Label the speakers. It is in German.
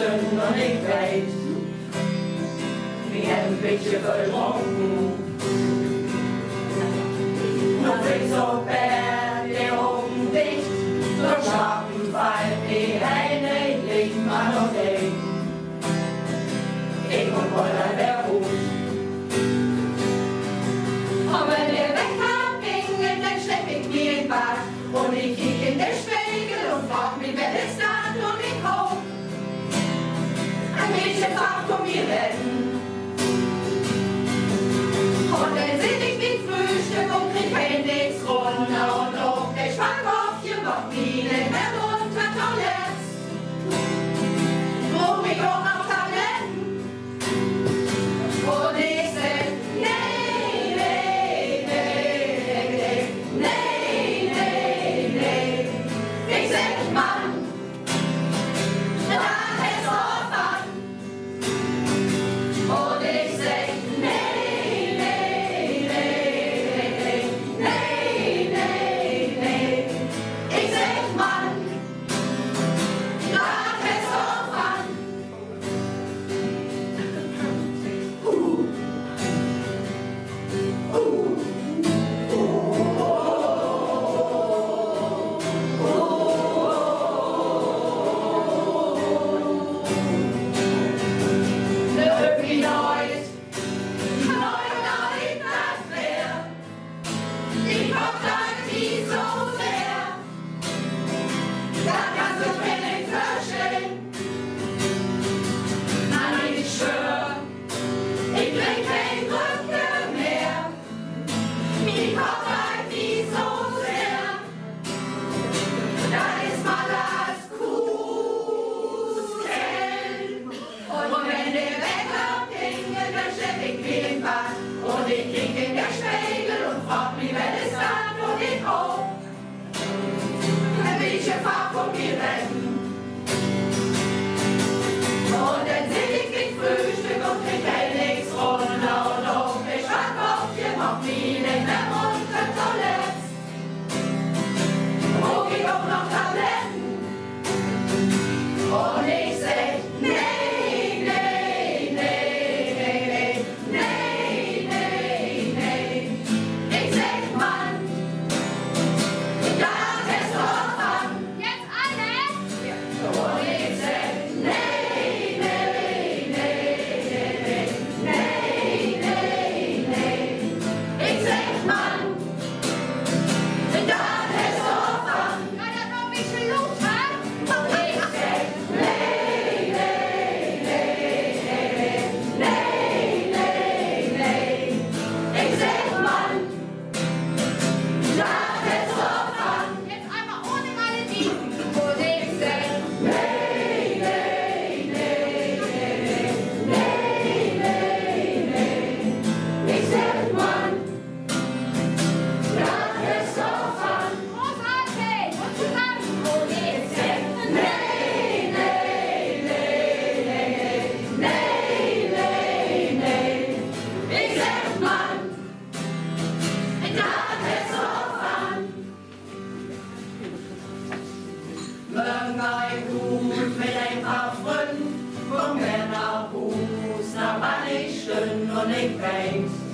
Speaker 1: schön und ik weet, wie een beetje verdronken. Nog ik zo ver de ogen dicht, door schatten fällt die Hände liegt man noch nicht. Ich und Woller der Hut. Und wenn der Wecker klingelt, dann schlepp ich mir in Bad und ich kiek in den Spiegel und frag mich, wer ist das und ich hoch. Ein Mädchen fragt um mir retten. Und dann seh ich mit Frühstück und krieg kein nix runter und auf der Schwankopfchen macht die nicht mehr runter Toilette. Wo ich auch noch Tabletten. Und ich seh, nee, nee, nee, nee, nee, nee, nee. Ich seh, Mann, das ist drauf an. Und ich seh, nee, nee, nee, nee, nee, nee. Ich seh, Mann, das ist drauf an. Irgendwie Neues, neu, das wär. Ich hab das nie so sehr. Da kannst du mir nicht verstehen. Nein, ich schwör, ich krieg kein Rücken mehr. Mich hab das nie so sehr. Da ist mal das Kuschen. Und wenn der Wecker klingelt, dann schlepp ich mich in Bad. Und ich krieg in der Spiegel und frag mich, wer ist das und ich hoch. Ein bisschen Fahrt von mir retten. Und dann seh ich mit Frühstück und krieg kein nix runter und auf mich Schwankopfchen macht mich nicht mehr runter Toilette. Wo ich auch noch Tabletten. Und ich seh, nee, nee, nee, nee, nee, nee, nee. Ich seh, Mann, das ist drauf an.
Speaker 2: Jetzt alle!
Speaker 1: Und ich seh, nee, nee, nee, nee, nee, nee, nee. Ich seh, Mann, das ist drauf an.
Speaker 2: Kann das noch ein bisschen lauter?
Speaker 1: Und ich seh, nee, nee, nee, nee, nee, nee. Ich seh, Mann, das ist drauf an.
Speaker 2: Jetzt einmal ohne Melodie.
Speaker 1: Und ich seh, nee, nee, nee, nee, nee, nee. Ich seh, Mann, das ist drauf an.
Speaker 2: Großartig! Und zusammen!
Speaker 1: Und ich seh, nee, nee, nee, nee, nee, nee. Ich seh, Mann, das ist drauf an. Morgen ein Hut mit ein paar Freunden, von Männer Hus nach Bannichten und ich weiß,